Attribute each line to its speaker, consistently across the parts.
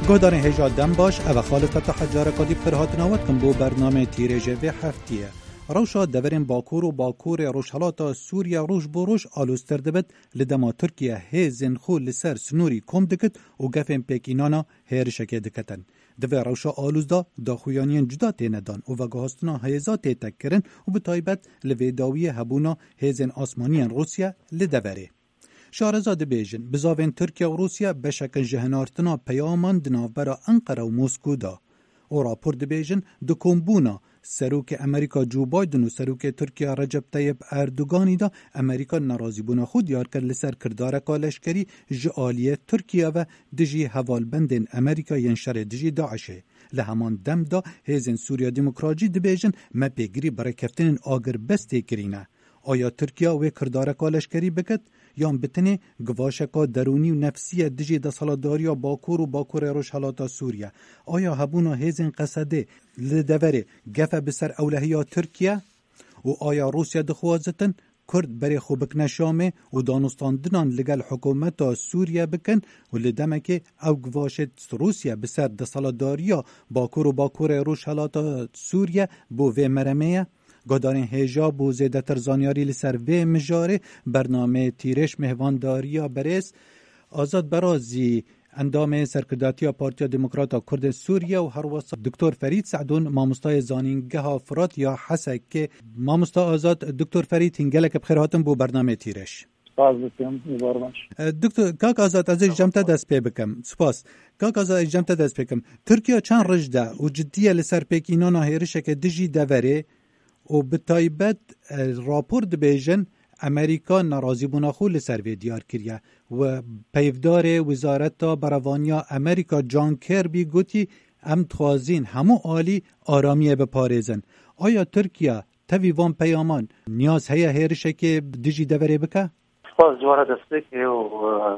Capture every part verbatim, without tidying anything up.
Speaker 1: گودان هجا دم باش او خالد فتح حجار قدیب قرهات نوات کن بو برنامه تیریجه و هفتیه. روشا دورین باکور و باکور روشحالاتا سوریا روش بروش آلوستر دبت لدما ترکیه هیزن خو لسر سنوری کم دکت و گفن پیکینانا هیرشکه دکتن. دوی روشا آلوز دا داخویانین جدا تینه دان و وگهاستنا هیزا تیتک کرن و بطایبت لویداوی هبونا هیزن آسمانیان روسیا لدوره. شارزاد بیجن بزاوین ترکیه و روسیا بشکن جهنارتنا پیامان دنافبرا انقره و موسکو دا. و راپور دبیجن دکومبونا سروک امریکا جو بایدن و سروک ترکیه رجب طیب اردوگانی دا امریکا نرازی بونا خود یار کرد لسر کردار کالشکری جعالیه ترکیه و دجی حوالبندن امریکا ینشر دجی داعشه. لهمان دم دا هیزن سوریا دموکراجی دبیجن ما پیگری برای کفتن آگر بسته کرینه. آیا ترکیه و کردار کالشکری بکد؟ یا بتنه گواشکا درونی و نفسی دجی دسالداریا باکور و باکور روشحالاتا سوریا. آیا هبونا هیزن قصده لدوره گفه بسر اولهیا ترکیه؟ و آیا روسیا دخوازتن کرد بری خوبک نشامه و دانستاندنان لگل حکومتا سوریا بکن و لدمکه او گواشت روسیا بسر دسالداریا باکور و باکور روشحالاتا سوریا بو وی مرمه؟ گادارین هیجا بو زیده تر زانیاری لسر وی مجاره برنامه تیرش مهوانداریا برس آزاد برازی اندام سرکرداتی پارتیا دموکراتا کرد سوریا و هر واسه دکتر فرید سعدون مامستای زانینگه فرات یا حسک که مامستا آزاد دکتر فرید هنگلک بخیر هاتم بو برنامه تیرش.
Speaker 2: سپاس بکنم میبارمش.
Speaker 1: دکتر کاک آزاد از جمتا دست پی بکم. سپاس. کاک آزاد از جمتا دست پی بکم. ترکیه چند رجده و جدیه لسر پیکینانا هیرشه که دجی دوره و بتایبت راپور دبیجن امریکا ناراضی بونا خو لسر وی دیار کریه و پیفدار وزارت براوانیا امریکا جان کربی گوتی ام توازین همو عالی آرامیه بپارێزن. آیا ترکیه توی وان پیامان نیاز هیا هیرشه که دیجی دوره بکه؟
Speaker 2: سپاس جواره دسته که و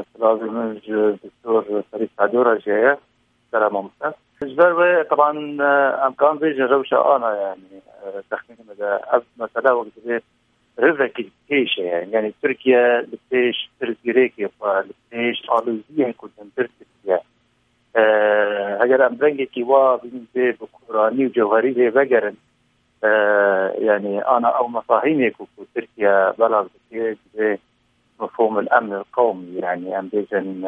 Speaker 2: لازم دکتور فرید سعدور جایه سلام آموزد. جبر طبعا امکان بيجي روشه انا يعني تخمين هذا مساله وقت ريفك كيش يعني تركيا لتيش تركيا فلتيش علوزيه كنت تركيا اگر امرنگی کی وا بنسبه بقراني وجوهري بغرن يعني انا او مفاهيمي كو تركيا بلغ مفهوم الامن القومي يعني ام بيجن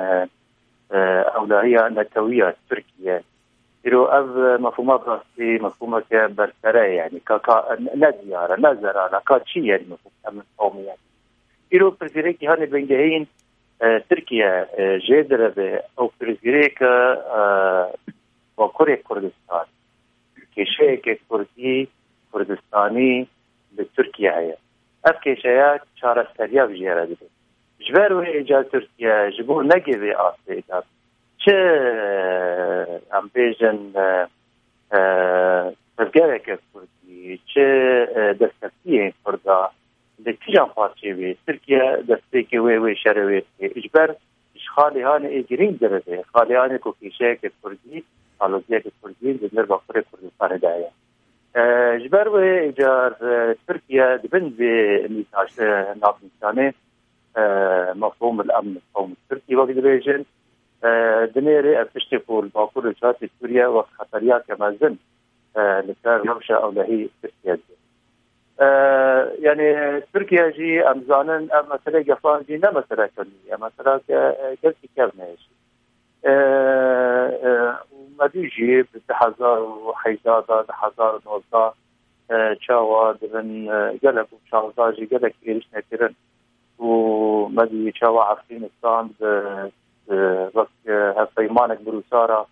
Speaker 2: اولويه نتويه تركيا يرو أب مفهومات راسي مفهومات برسرة يعني كا نزيارة نزارة لكاتشي يعني مفهوم أمن قومي يعني يرو برسيريكي هاني بنجهين تركيا جدرة أو برسيريكا وكوريا كردستان كشيء كردي كردستاني بتركيا هي أب كشيء شارع سريع بجيرة دي جبر وإيجاد تركيا جبور نجيبي آسيا چه ام بیژن تذکره که کردی چه دستکیه کرده لکیجان پارچه وی ترکیه دسته که وی وی شروعه اجبر اشخالی هان ایگرین درده خالی هان کوکیشه که کردی حالوزیه که کردی دنر باقر کردستان دایه اجبر و اجار ترکیه دبن به نیتاش نابنسانه مفهوم الامن القومي التركي وقت بیژن دنيري أتشتفوا باكور الجهات سوريا وخطريات كمازن لكار روشة أو لهي تركيا يعني تركيا جي أمزانن مثلا جفان جي نا مثلا كلية مثلا كالكي كابنا يجي ومدي جي بتحزار وحيزادة تحزار نوزا شاوا درن قلب وشاوزا جي قلب كيرش نكرن ومدي شاوا عفغانستان وقت هفيمانك بروسارا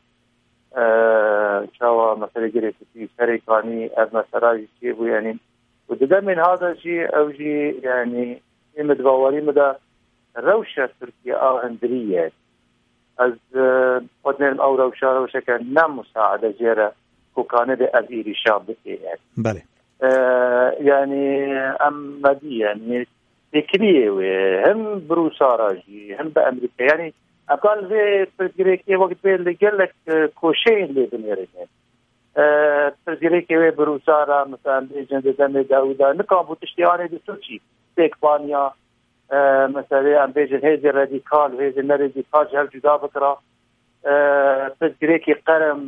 Speaker 2: شاوا مثلا جريت في سريكاني مثلا يجيبوا يعني وده من هذا الشيء او شيء يعني متبوري مدى روشه تركيا اندريه از قدن او روشه روشه كان نم مساعده جيره وكان ده ازيري شاب يعني
Speaker 1: بله
Speaker 2: يعني ام مدي يعني فكريه هم بروسارا جي هم بامريكا يعني أقول في تركيا وقت اللي قال لك كوشين اللي بنيرين تركيا بروسارا مثلا بيجن دم داودا نكابو تشتياني بتركي بيكبانيا مثلا بيجن هذه راديكال وهذه راديكال جهل جدا بكرة تذكريكي قرم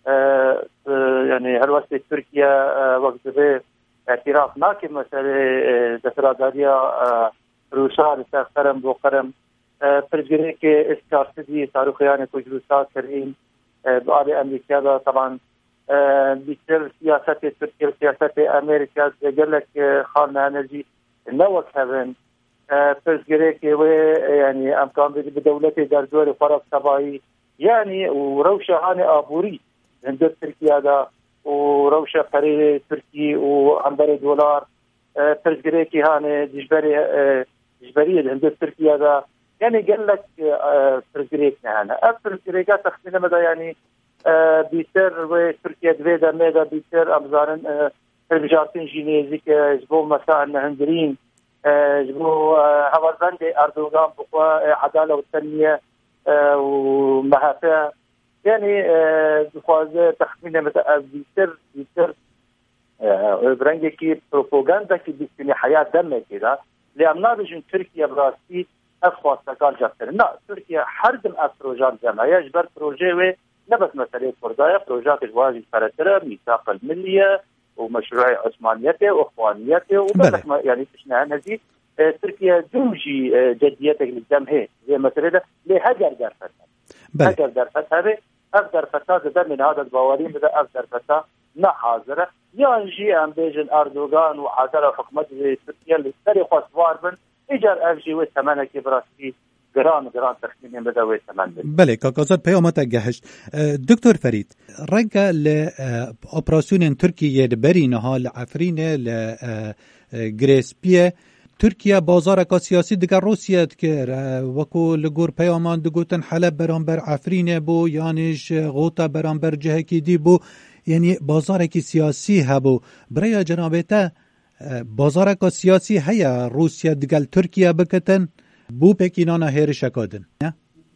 Speaker 2: يعني هالوقت تركيا وقت به اعتراف ناكب مسألة دسترادارية روسا لسر قرم بو قرم تذكريكي اسكارسدي صاروخيان كجروسا كريم بآل أمريكا طبعا بيصير سياسة تركيا سياسة أمريكا قال لك خالنا انرجي نوك هذن تذكريكي يعني أمكان بدولتي دردور فرق سباعي يعني وروشة هاني آبوري هندو تركيا دا وروشة قرية تركي وعنبري دولار تذكريكي هاني جبري جبري هندو تركيا دا يعني قال لك تذكريكنا هنا تذكريكا تخمين مدى يعني بيصير وتركيا دويدا ميدا بيصير أمزارن البجارتين جينيزيك جبو مساء هندرين جبو هوازند أردوغان بقوى عدالة والتنمية ومهافع يعني بخوازه تخمين مثلا بيصير بيصير برنجي كي بروباغندا كي بيصير حياة دمه كده لأن بيجن تركيا براسي أخوات تقال جبتر لا تركيا حردم أفروجان جمعية يجبر بروجي نبت مسألة كردايا بروجات الواجب فرترة ميثاق الملية ومشروع عثمانيته واخوانيته وبلك يعني تشنع نزيد تركيا دوجي جديتك للجمهور زي مثلا لهجر درفتها هجر درفتها به أقدر فتاة ده من هذا البوارين بده أقدر فتاة نا حاضرة ينجي أم بيجن أردوغان وعادلة حكومة تركيا اللي سري خاصوار بن إجار أفجي وثمانة كبراسي جرام جرام تخمين بده وثمان
Speaker 1: بله كاكازات بيومات جهش دكتور فريد رجع لأوبراسيون تركيا برينها لعفرينه لغريسبيه ترکیه بازار کا سیاسی دیگر روسیه دکر وکو لگور پیامان دگوتن حلب برانبر عفرینه بو یانش غوطه برانبر جهه کی دی بو یعنی بازار کی سیاسی هبو برای جنابته بازار کا سیاسی هيا روسیه دگل ترکیه بکتن بو پکینانا هیر شکادن نه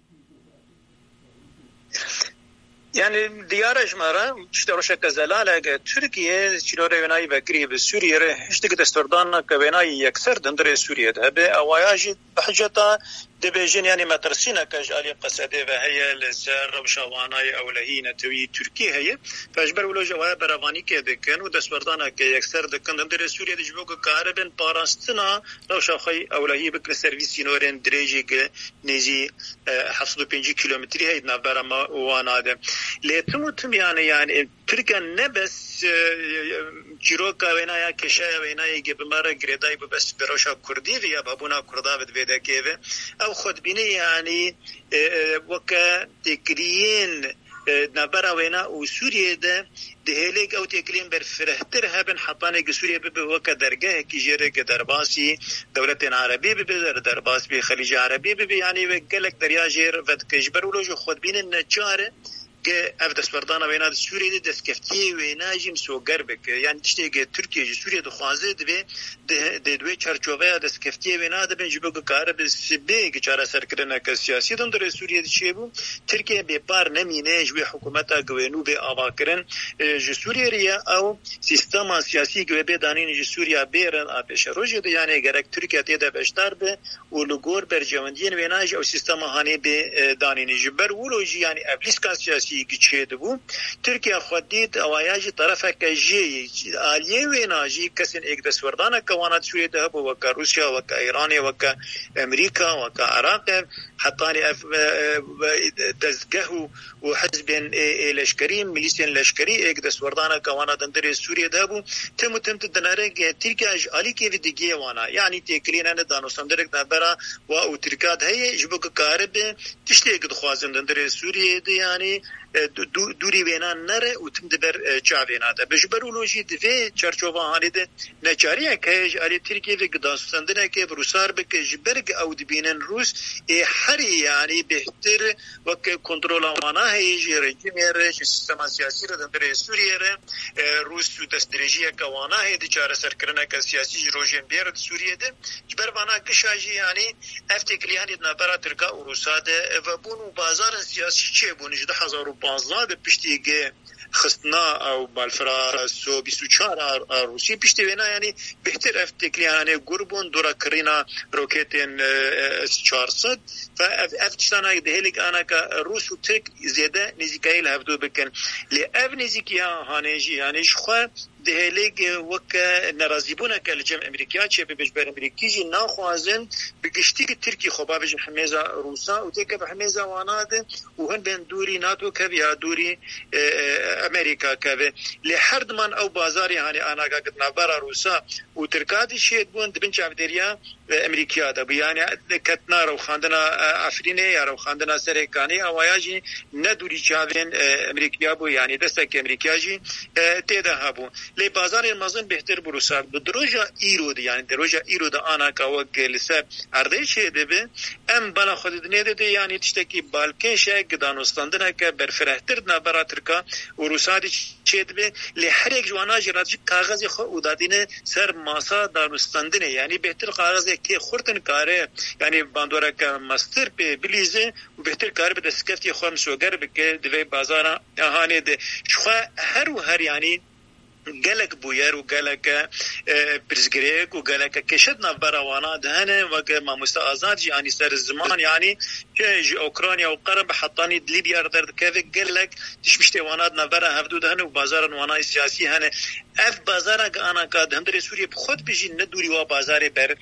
Speaker 3: يعني ديارش مرة اشتروش كزلالة تركيا شلون يناي بكري بسوريا اشتقت استردان كبناي يكسر دندر سوريا ده بأواياج بحجتا دبيجين يعني ما ترسينا كجالي قصدي وهي لسر وشواناي أو لهينة توي تركيا هي فأجبر ولو جواب برافاني كده كان ودستوردانا كيكسر دكان دندر سوريا دجبوك كاربن باراستنا لو شاخي أو لهي بكل سيرفيس نورين دريجي نيجي حفظ بينجي كيلومتري هيد نبرة ما واناده لتموتم يعني يعني تركيا نبس جيروكا وينايا كشايا وينايا جبمارا جريداي بس بروشا كردي ويا بابونا كردا بدفيدا كيف أو خد بيني يعني وكا تكريين نبرا وينا وسوريا ده دهلك أو تكريم برفرهتر هبن حطاني سوريا بوكا درجة كيجري كدرباسي دولة عربية ببدر درباس بخليج عربي ببي يعني وقالك دريا جير فتكجبر ولو جو خد بين النجار أف دستوردانا وينا سوريا ده دسكفتي وينا جيم سوغر بك يعني تشتي تركيا سوريا دخوازه دبي ده دوي چارچوبه دسكفتي وينا ده بنجبو كارب سبي كچارا سركرنا كسياسي دندر سوريا دشيبو تركيا ببار نمينه جوي حكومتا گوينو به اواكرن جو سوريا ريا او سيستم سياسي گوي به دانين جو سوريا بيرن ابش روج ده يعني گرك تركيا تيدا بشتار به ولغور برجوندين وينا او سيستم هاني به دانين جبر ولوجي يعني ابليسكا سياسي گچید بو ترکیه خودید اوایاج طرفه کجی عالیه و ناجی کسین یک دستوردانه کوانات سوریه ده بو وک روسیا وک ایران وک امریکا وک عراق حتى دزگه و حزب لشکری ملیسین لشکری یک دستوردانه کوانات اندر سوریه ده بو تم تم تدناره ترکیه علی کی دیگه وانا یعنی تکلینه دانو سندرک دبره و او ترکیه هي جبک کارب تشتیک دخوازن اندر سوریه ده یعنی دوری وینا نره و تم دبر چاوینا ده بجبرولوژی دوی چرچوبه هانی ده نچاریه که علی ترکیه و گداستندنه که روسار بک جبرگ او دبینن روس هری یعنی بهتر وک کنترل آمانه هیچ رژیم رژ سیستم سیاسی را در سوریه را روس و دسترجیه کوانه هیچ چاره سرکرنه که سیاسی رژیم بیارد سوریه ده جبر وانا کشاجی یعنی افتکلی هنی نبرا ترکا و روسا ده و بونو بازار سیاسی چه بونی جده هزار و پانزده ده پشتیگه خستنا او بالفرا سو بیست و چهار روسی پشتی وینا یعنی بهتر افتکلی یعنی گربون دورا کرینا روکتین چهارصد و افتشتانا دهلیک آنا که روس و ترک زیاده نزدیکایی لحظه بکن لی اف نزدیکی هانیجی یعنی شخوا دهلیگ وک نرازیبونه که لجم امریکا چه به بجبر امریکیجی ناخوازن بگشتی که ترکی خوبا بجم حمیزه روسا و تیکه به حمیزه واناده و هن بین دوری ناتو که یا دوری امریکا که لحرد من او بازاری هانی آنها که نبرا روسا و ترکاتی شید بون دبن چاودریا امریکا ده بیانی کتنا رو خاندنا افرینه یا رو خاندنا سرکانی اوایاجی ندوری چاوین امریکا بو یعنی دستک امریکاجی تیده هبون لی بازار مازن بهتر بروسا بدروجا ایرو دی یعنی دروجا ایرو د آنا کا وگلسه ارده شه دبه ام بلا خود دنیا ده یعنی تشتکی بالکن شه گدانستاندنه که برفرهتر نه براترکا وروسا دی چه دبه لی هر یک جوانا جراتی کاغذ خو ودادینه سر ماسا دانستاندنه یعنی بهتر کاغذ که خورتن کاره یعنی باندورا که ماستر به بلیزه و بهتر کار به دسکفتی خو مسوگر بکه دی بازار اهانه ده شو هر و هر یعنی گلک بویر و گلک پرزگریک و گلک کشد نبروانا دهنه و که ما مستعزات یعنی سر زمان یعنی که اوکراینیا و قرب حطانی لیبیا در کف گلک تشمشت وانات نبره هفدو دهنه و بازار وانای سیاسی هنه اف بازار که آنها که دهندر سوریه خود بجی ندوری و بازار بر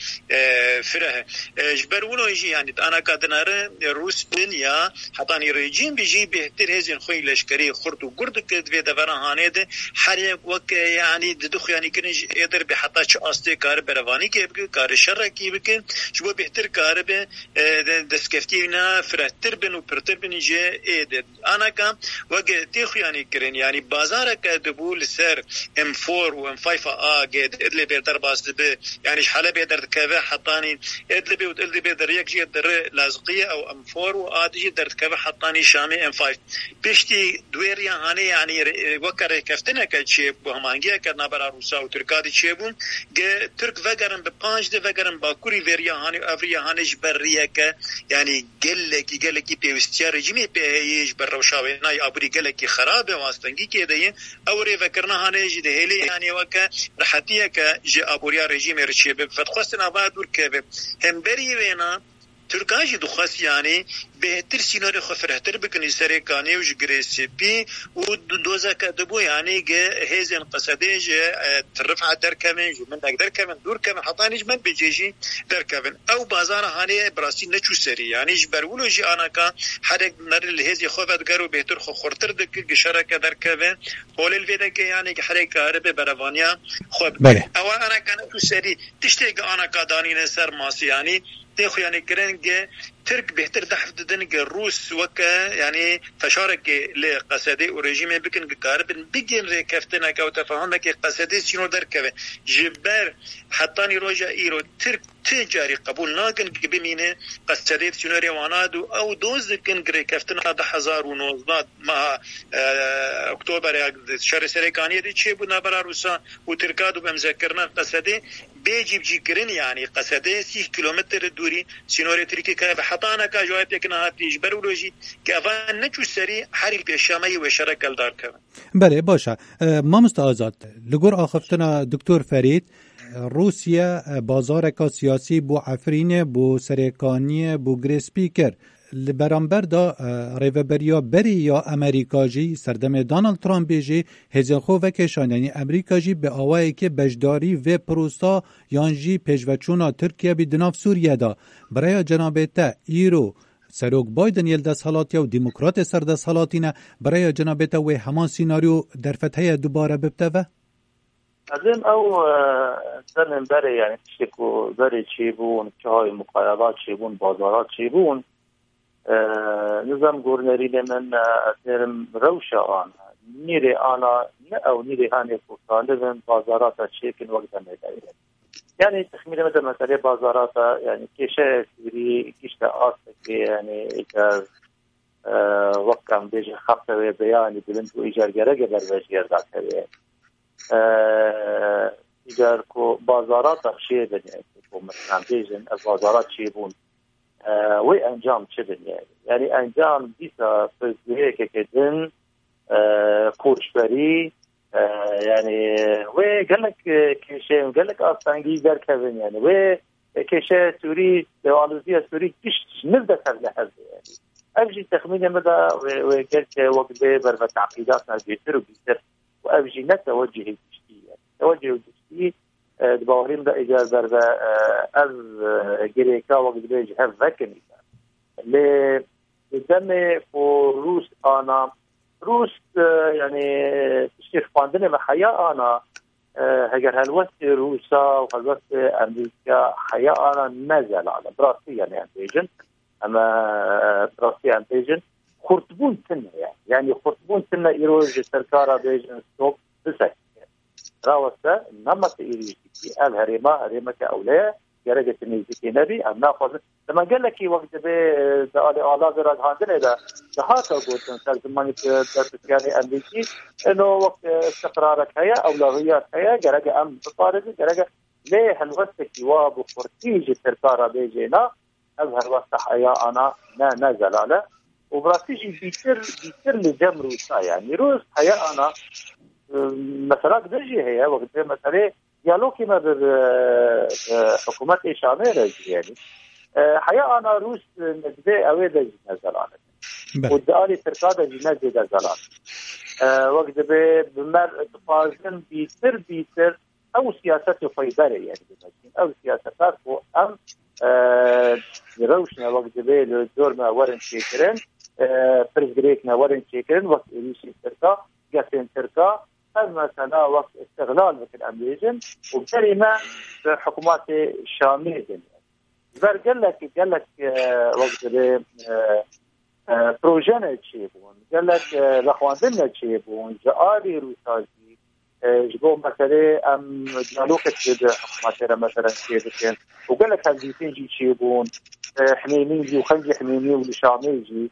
Speaker 3: فره جبر ولو یجی یعنی آنها که دناره روس دنیا حطانی رژیم بجی بهتر هزین خوی لشکری خرد و گرد که دوی دوران هانه ده هر یک وقت یعنی ددخ یعنی کنج ادر به حتی چه آسته کار بروانی که بکن کار شر کی بکن شو بهتر کار به دسکفتی نه فراتر بن و پرتر بن جه اد انا کم وقت تخ یعنی کرن یعنی بازار که دبول سر ام فور و ام فایف ا گد ادل به در باست به یعنی حاله به در کبه حطانی ادل به ادل به در یک جه در لازقیه او ام فور و ادی در کبه حطانی شامی ام فایف بشتی دویریا هانه یعنی وکر کفتنه که چه مانگیه که نبرا روسا و ترکادی چه بون که ترک وگرن به پنج ده وگرن باکوری وریا هانی افریا هانش بریه که یعنی گلکی گلکی پیوستیا رژیمی پیهیش بر روشاوی نای آبوری گلکی خرابه واسطنگی که دیه اوری وکرنا هانش ده هلی یعنی وکه رحتیه که جه آبوریا رژیم رچیه به فتخواستن آباد دور که به هم بری وینا ترکاجی دخواست یعنی بهتر سیناری خفرهتر بکنی سر کانی و جگریسی بی و دوزا کدبو یعنی که هزین قصده جه ترفع در کمین جو من در کمین دور کمین حطانیج من بجیجی در کمین او بازار هانی براسی نچو سری یعنی جبرولو جی آنا که هر یک نر الهزی خوفت گرو بهتر خو خورتر دکر گشاره که در کمین قول الویده که یعنی که هر یک عرب بروانیا خوب او آنا که نچو سری تشتی که آنا که دانین سر ماسی یعنی تخو يعني كرنجة ترك بهتر دحف دنجة روس وكا يعني فشارك لقصدي ورجيم بكن كاربن بيجن ركفتنا كاو تفاهمنا كي قصدي شنو دركبه جبر حطاني روجا ايرو ترك تجاري قبول ناكن بمينه قصدي شنو روانادو او دوز كن ركفتنا ده هزار ونوزات مع اكتوبر شهر سريكانيه دي تشي بنا برا روسا وتركادو بمذكرنا قصدي بيجيب جيكرين يعني قصدي سی کیلومتر دوری سينوري تركي كا حطانا كا جواب تكنا هاتيج برولوجي كافان نچو سري حريل بيشامي وشركل دار كمان
Speaker 1: بله باشه ما مستعزات لگور آخفتنا دکتر فرید روسیا بازارکا سیاسی بو عفرین بو سرکانی بو گریسپیکر برانبر دا ریوبریا بری یا امریکا جی سردم دانالد ترامپ جی هزخو و کشانانی امریکا جی به آوایی که بجداری و پروسا یانجی پیشوچونا ترکیه بی دناف سوریه دا برای جنابتا ایرو سروک بایدن یل دست حالاتی و دیموکرات سر دست حالاتینه برای جنابتا و همان سیناریو در فتحه دوباره ببتوه؟
Speaker 2: ازم او سرم بره یعنی تشکو بره چی بون چه های مقایبات چی بون بازارات چی بون نظام گورنری لمن سرم روش آن نیره آنا نه او نیره هانی فرصانده من بازارات چیکن وقت نمیده یعنی تخمیل مدر مسئله بازارات یعنی کشه سوری کشت آسته که یعنی ایجار وقت هم بیجه خبته و بیانی بلند و ایجارگره که بروشگر داته و ایجار که بازارات اخشیه بنیه که مثلا بیجن بازارات چی بون و انجام چه بنیه یعنی انجام دیسا فرزویه که کدن کوچبری يعني وقال لك كيشي قال لك اصلا جيزر كذا يعني و كيشي سوري دوالوزيه سوري كش نبدا تبع هذا يعني ابجي تخمين مدى وقلت وقت بر تعقيداتنا بيتر وبيتر وابجي نتوجه الجديد توجه الجديد دباورين ده اجازه بر از جريكا وقت بيجي هذا ذكني ل دم فروس انا روس يعني تشتيخ فاندني محيا انا هجر هالوقت روسا وهالوقت امريكا حيا انا نزل على براسي يعني انتيجن اما براسي انتيجن خرطبون سنه يعني يعني خرطبون سنه ايروج سركارا بيجن ستوب بسك راوسا نمط ايريجي الهريمه هريمه كاوليه درجه النيزكي نبي ام ناخذ لما قال لك وقت به ده الاذ راد هاندل ده هاتا قلت انت زمان يعني امريكي انه وقت استقرارك هي اولويات هي درجه ام تطارد درجه ليه هالوقت كيواب وفرتيج السركاره بيجينا اظهر وقت حياه انا نا نزل على وبراسيجي بيصير بيصير لجم روسا يعني روس حياه انا مثلا بيجي هي وقت مثلا ديالوجي ما بحكومات إشامية يعني حياة أنا روس نجدي أويدا نزل على والدالي تركادا نجدي نزل على وقت بمر تفازن بيصير بيصير أو سياسات فيدرة يعني أو سياسات أم روشنا وقت به دور ما ورن شيكرين برزغريكنا ورن شيكرين وقت إليشي تركا جاسين تركا مثلا وقت استغلال مثل امريكان وبكلمه حكومات الشاميه يعني قال لك قال لك وقت بروجينا تشيبون قال لك لاخواندنا تشيبون جاري روساجي جبوا مثلا ام ديالوكت حكومات مثلا تشيبون وقال لك هذه تنجي تشيبون حميميجي وخنجي حميمي والشاميجي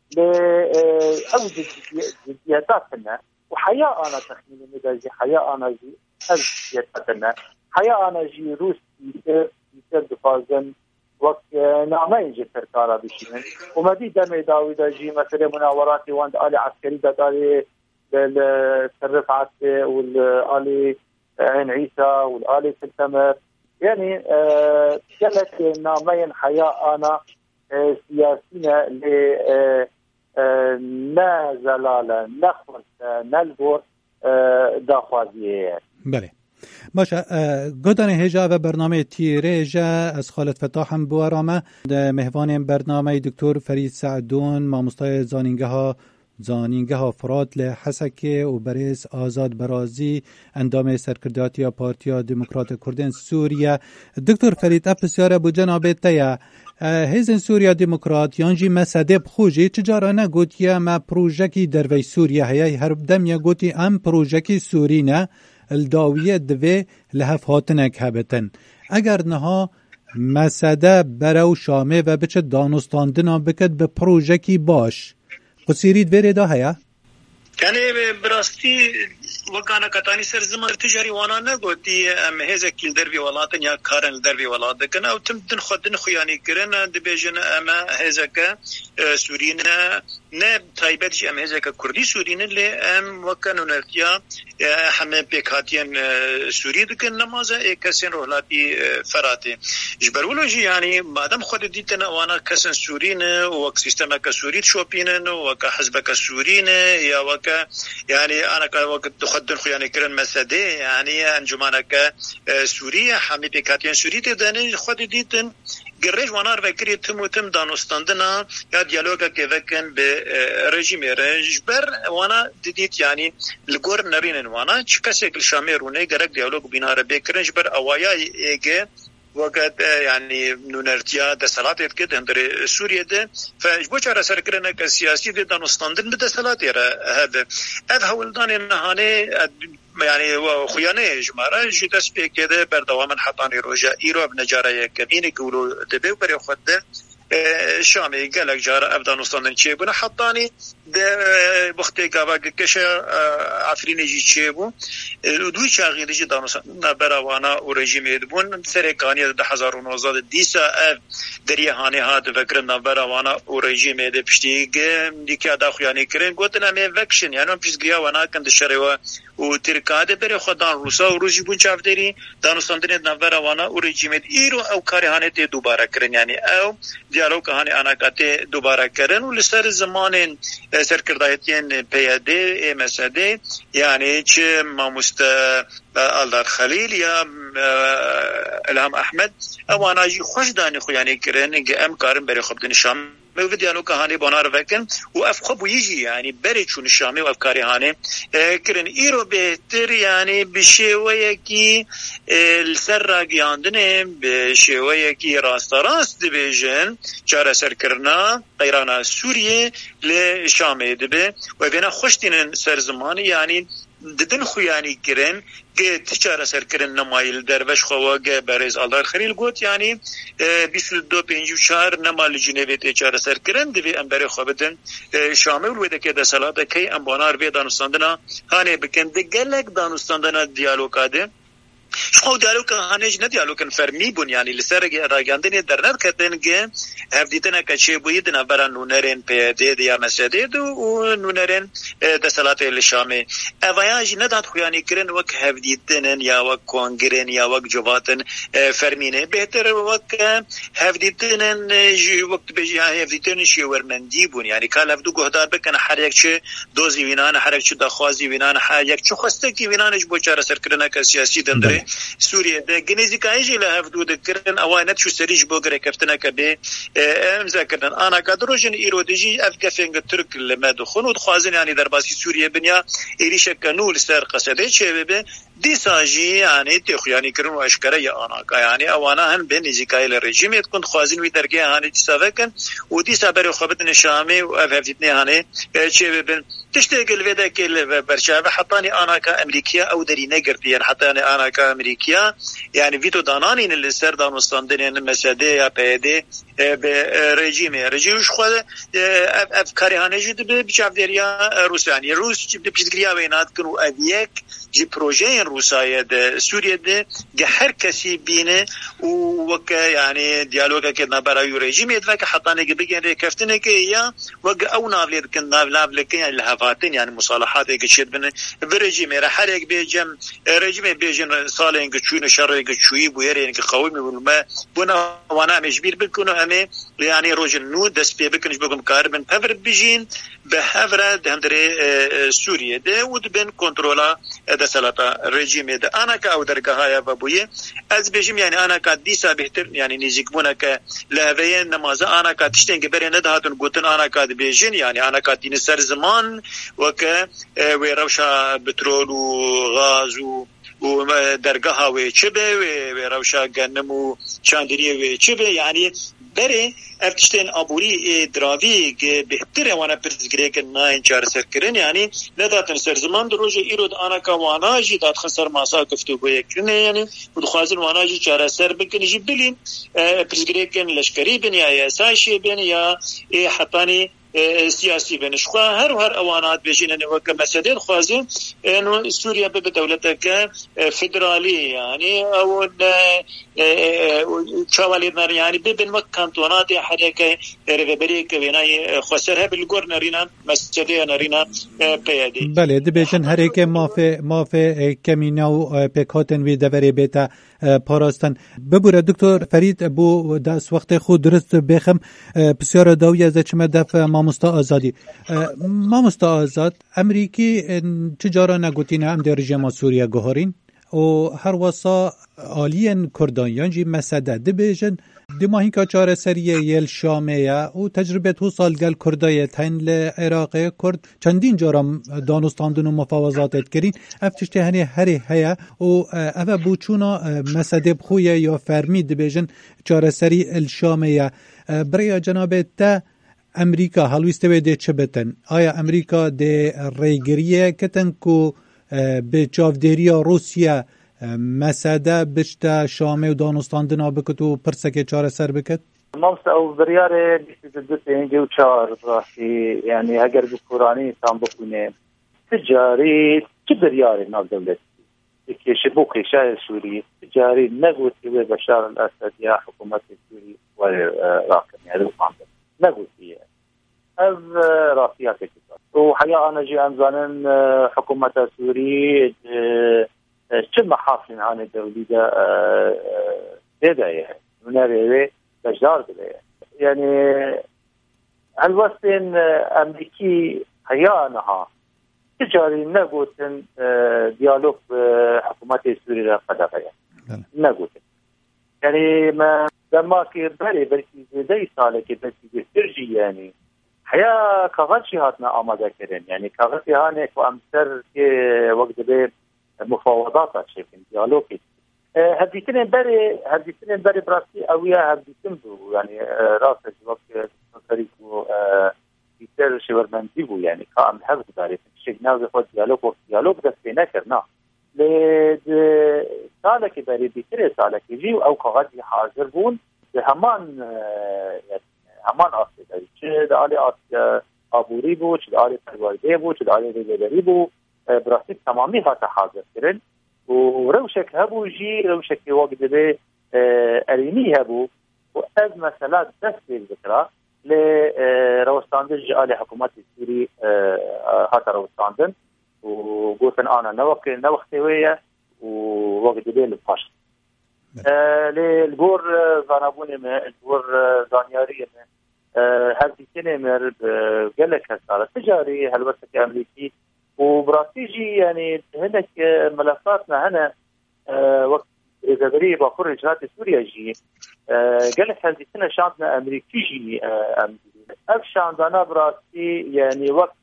Speaker 2: لاوجد جدياتنا وحياة أنا تخمين مدازي حياة أنا جي أزيتنا حياة أنا جي روس يسير يسير دفازن وقت نعمين جي تركارا بشيمن ومدي دمي داويدا جي مثلا مناوراتي واند آلي عسكري دادالي بالرفعات والآلي عين عيسى والآلي سلتمر يعني قالت نعمين حياة أنا سياسينا اللي نه زلاله نخوص نلبور داخوازیه
Speaker 1: بله باشه گدان هجا و برنامه تیریجا از خالد فتاحم بوارامه مهوان برنامه دکتر فرید سعدون مامستای زانینگه ها زانینگه ها فرات لحسکه و بریز آزاد برازی اندام سرکرداتی پارتیا دموکرات کردن سوریه دکتر فرید اپسیاره بو جناب تیا هیزن سوریا دموکرات یانجی مسده بخوجی تجارا نگوت یا ما پروژکی دروی سوریا هیای هر بدم یا گوتی ام پروژکی سورینه الداویه دوی لحف هاتنک هبتن اگر نها مسده برو شامه و بچه دانستاندنا بکد به پروژکی باش قصیرید ویره دا هیا؟
Speaker 3: يعني براستي وكان كتاني سر زمان تجاري وانا نقولتي ام هذا كيل دربي ولاتن يا كارن دربي ولات كنا او تمدن خدن خياني كرن دبيجن اما هذا ك سورينا نه تايبتش ام هذا كردي سورينا اللي ام وكانوا نرتيا حمه بكاتين سوري دكن نمازه كسن رولاتي فراتي جبرولوجي يعني بعدم خد ديتنا وانا كسن سورينا وسيستم كسوري شوبينن وكحزب كسورينا يا وك يعني انا كوقت تخدن خياني كرن مسدي يعني انجمانك سوريا حمي بكاتين سوري تدني خد ديتن گرج وانار وکری تم و تم دانستاندنا یا دیالوگا که وکن به رژیم رژ بر وانا دیدیت یعنی لگور نرینن وانا چه کسی کل شامرونه گرگ دیالوگ بینار بکرنج بر اوایا ایگه وقت يعني نونرتيا ده سلطات كده هندري سوريا ده فجبوش على سركرنا كسياسي ده دانستاندن بده سلطات هذا هذا هو الدان نهاني يعني وخيانه جماره جدس بكده بردوام حطاني رجاء ايرو بنجاره كمين يقولوا دبي بري خده شامي قالك جاره ابدا نستندن شي بنا حطاني ده بختي قبا كشه عفرين جي شيبو ودوي شاغي دي دانس براوانا وريجيم يدبون سركانيه ده هزار ونوزاد ديسا دریا هانه هات وکرن نبر وانا او رژیم ده پشتی دیکه دا خوانی کرن گوتن می وکشن یعنی پیشگیا وانا کند شروا و ترکاده بر خدان روسا و روسی بون چاودری دانستاندن نبر وانا او رژیم ایرو او کاری هانه ته دوباره کرن یعنی او دیالوگ هانه اناکاته دوباره کرن و لسر زمان سرکردایتین پیاده مساده یعنی چه ماموست آلدار خلیل یا الهام احمد اوانا جی خوش دانی خو یعنی کرن که ام کارن بر خبدن شام و دیالوگ هانه بنار وکن و افخب ویجی یعنی بری چون شامی و افکاری هانه کرن ایرو بهتر یعنی بشویه کی السر راگیاندنه بشویه کی راست راست دبیجن چاره سر کرنا قیرانا سوریه ل شامی دبه و بینا خوش دینن سر زمانی یعنی ددن خویانی کرن که تجاره سر کرن نمایل دروش خواهد برز آلدار خلیل گوت یعنی بیست و دو پنج و چهار نمال جنوی تجاره سر کرن دوی امبر خوابدن شامل ویده که دسالاده که امبانار وی دانستاندنا هانه بکنده گلک دانستاندنا دیالوگاده شو دیالوگ هانج نه دیالوگ فرمی بون یعنی لسر راگاندنی درنت کردن که هفدیتنا کچه بوید نبران نونرین پیاده یا مسجد و نونرین دسالات الشامه اوایاج نداد خویانی کرن وک هفدیتن یا وک کنگرن یا وک جواتن فرمینه بهتر وک هفدیتن جی وقت بجی هفدیتن شیورمندی بون یعنی کال هفدو گهدار بکن هر یک چه دوزی وینان هر یک چه دخوازی وینان هر یک چه خواسته کی وینانش بوچار سر کرنا که سیاسی دندره سوريا ده جنزي كايجي لها فدود كرن اوانت شو سريج بوغري كفتنا كبي مذاكرن انا قدروجن ايروديجي افغافين ترك لما دخون ودخوازن يعني درباسي سوريا بنيا ايريش كانول سر قصده شباب دي ساجي يعني تخياني كرن واشكره يا انا يعني اوانا هم بين زيكايل الرجيم يكون خوازن وي درجه هاني تسافكن ودي صبر خبطن شامي واففتني هاني شباب تشتغل ودا كل برشا حطاني انا كامريكيه او دري نقرتي يعني حطاني انا كامريكيه يعني فيتو دانانين اللي سر دانستاندن مساده يا بيدي برژیم رژیم خو افکاری هانجی به بچافدریا روسانی روس به پیشگیری وینات کنو اویک جی پروژه روسیه د سوریه د هر کسی بینه و وک یعنی دیالوگ که نبرای رژیم ادوک حطانه که بگن کفتنه که یا وک او ناولید کن ناولاب لکن الهفاتن یعنی مصالحات که شد بن رژیم را هر یک بجم رژیم بجن سال که چون شر که چوی بویر که قومی ولما بنا وانا مجبور بکنه يعني روج النود دس بي بكنش بكم كاربن بفر بيجين بهفرة دهندري سوريا ده ودبن كنترولا دسالتا رجيم ده انا كاو درجه هيا بابويه از بيجم يعني انا كديسا بهتر يعني نيزيكبونا ك لهوين نماز انا كتشتن جبرين دهاتن غوتن انا كد بيجين يعني انا كدين سر زمان وك ويروشا بترول وغاز و و درگاه و چبه و روشا گنمو چاندری و چبه یعنی بره افتشتن ابوری دراوی که بهتره وانا پرزگری که ناین چار سر کرن یعنی نداتن سر زمان دروژه ایرود آنا که واناجی داد خسر ماسا گفتو گویا کرنه یعنی ودخوازن واناجی چار سر بکنی جی بلین پرزگری کن لشکری بین یا ایسایشی بین یا حطانی سیاسی بنش خو هر هر اوانات بجینن وک مسجد خوازین انه سوريا به دولتك فدرالي يعني او شوالي يعني بين مكانتونات حركه ريبريك بيناي خسرها بالغورنرينا مسجد نرينا بيدي
Speaker 1: بله دبیشن هر یک مافه مافه کمینا و پکاتن وی دوری بیتا پاراستن ببوره دکتر فرید بو دست وقت خود درست بخم بسیار داوی از چمه دف ماموستا آزادی ماموستا آزاد امریکی چجارا نگوتینه ام در رژیم سوریه گوهرین و هر واسا آلین کردانیان جی مسده دبیجن دماهی که چاره سریه یل شامه و تجربه تو سال گل کردای تین لعراق کرد چندین جارم دانستاندن و مفاوضاتت کرین افتشته هنی هری هیا و اوه بوچونا مسده بخویه یا فرمی دبیجن چاره سری الشامه برای جناب تا امریکا هلویسته ویده چه بتن؟ آیا امریکا ده ریگریه کتن که به چافدری روسیه مساده بشتا شامه و دانستاندنا بکت و پرسکه چاره سر بکت؟
Speaker 2: مامسته او بریاره بیست و دو پینجه و چار راستی یعنی اگر بکورانی تام بکنه تجاری چه بریاره ناو دولتی که شبو قیشه سوری تجاری نگوتی و بشار الاسد یا حکومت سوری و بر راكم يعني القانون نقولي از راسيات كتاب وحقيقة أنا جي أمزانن حكومة سوري كم حافظين عن الدولة ده ده يعني ونرى بجدار ده يعني الوسطين أمريكي حقيقة تجاري نقولن ديالوج حكومة سوريا قدرية نقولن يعني ما لما كبري بركي زي سالة كبركي ترجي يعني حيا كغشي هاتنا آماده كرين يعني كغشي هانك وأمسر وقت به مفاوضات شكل ديالوجي هديتين بري هديتين بري براسي أويا هديتين بو يعني راس الوقت طريقه بيتر شورمنتي بو يعني كأم حفظ داري شيء نازل خود ديالوج ديالوج بس بينا كرنا ل سالة كبري بيتر سالة كيجي أو كغشي حاضر بون همان يعني همان آسیب داری چه داری آسیب آبوری بود چه داری پرورده بود چه داری ریگری بود براستی تمامی ها حاضر کردن و روشک هبو جی روشک وقت به ارینی هبو و از مثلا دست بذکره ل روستاندن جال حکومت سوری هات روستاندن و گفتن آنا نوقت نوقت ویه و وقت به لپاش للجور زانبوني من الجور زانياري من هذه سنة مر بجلك هالسالة تجاري هالوسط أمريكي وبراسيجي يعني هناك ملفاتنا هنا وقت إذا بري بقول رجالات سوريا جي جلك هذه سنة شعبنا أمريكي جي أمريكي أفشان دانا براسي يعني وقت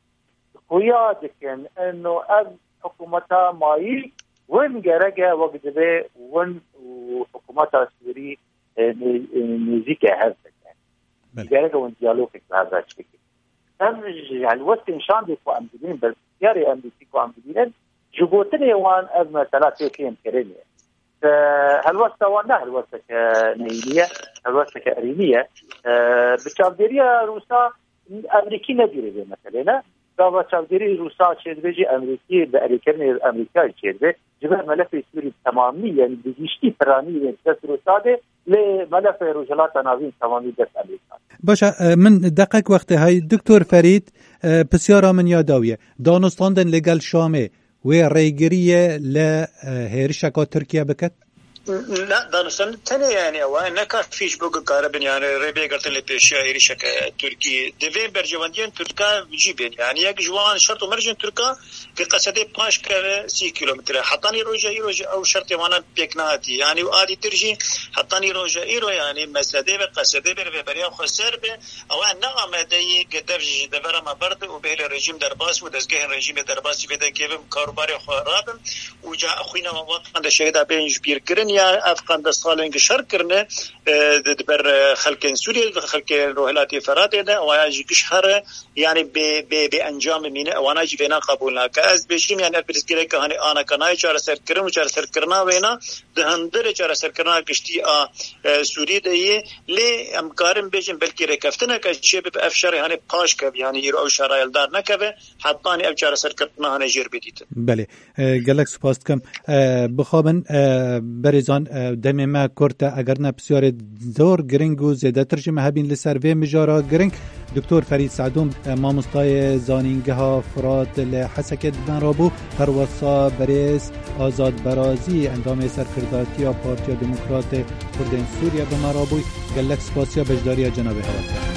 Speaker 2: قيادك إنه أب حكومتها مايل وين جرجة وقت به وين وحكومات سوري نزيكة هذا يعني جرجة وين ديالوجك بهذا الشكل هم يعني الوقت إنشان بيكو أمدين بس ياري أمدين أمدين جبوتني وان أزمة ثلاثة كيم كريمية هالوقت وانا هالوقت كنيلية هالوقت كأرينية بتشابديريا روسا أمريكي نديري مثلا دعوة تشابديري روسا شدرجي أمريكي بأريكان أمريكا شدرج جبر ملف سوري تماميا بجيشتي فراني دست روسا ده لملف رجالات ناوين تمامي دست أمريكا.
Speaker 1: باشا من دقیق وقت های دکتر فرید بسیارا من یاداویه دانستاندن لگل شامه و ریگریه لهرشکا ترکیه بکت؟
Speaker 3: لا دانستان تنه يعني او انك فيش بوق قاربن يعني ربي قلت لي بيش يريشك تركي دفين برجواندين تركا جيبين يعني يك جوان شرط مرجن تركا كقصدي باش كر سي كيلومتر حطاني روجا يروج او شرط وانا بيكناتي يعني وادي ترجي حطاني روجا يرو يعني مسدي بقصدي بربريا خسر به او نغمه دي قدرج دبر ما برد وبه الرجيم درباس ودزغه الرجيم درباس بده كيفم كاروباري خراب وجا اخوينا وقت عند شهيدا بينج بير كرن یا افغان دستالن گشر کرنه دبر خلق سوريا خلق روحلاتي فرات ده و يجي گشر يعني ب ب بانجام مين وانا جي بنا قبولنا كاز بشيم يعني البرسكيره كهاني انا كناي چار سر کرن و چار سر کرنا وینا دهندر چار سر کرنا گشتي ا سوري ده ل امكارم بيجن بلكي ركفتنا كشي ب افشار يعني باش كب يعني يرو شرايل دار نكبه حطاني اب چار سر کرنا هنه جير بديت
Speaker 1: بله گلک سپاس کم بخوابن بریزان دم ما کرتا اگر نه بسیار زور گرینگ و زیاده ترجمه هبین لسروی مجارا گرینگ دکتر فرید سعدون مامستای زانینگه ها فرات لحسکت بن رابو پرواسا بریز آزاد برازی اندام سرکرداتی پارتی دموکرات کردین سوریا به مرابوی گلک سپاسیا بجداری جناب حوات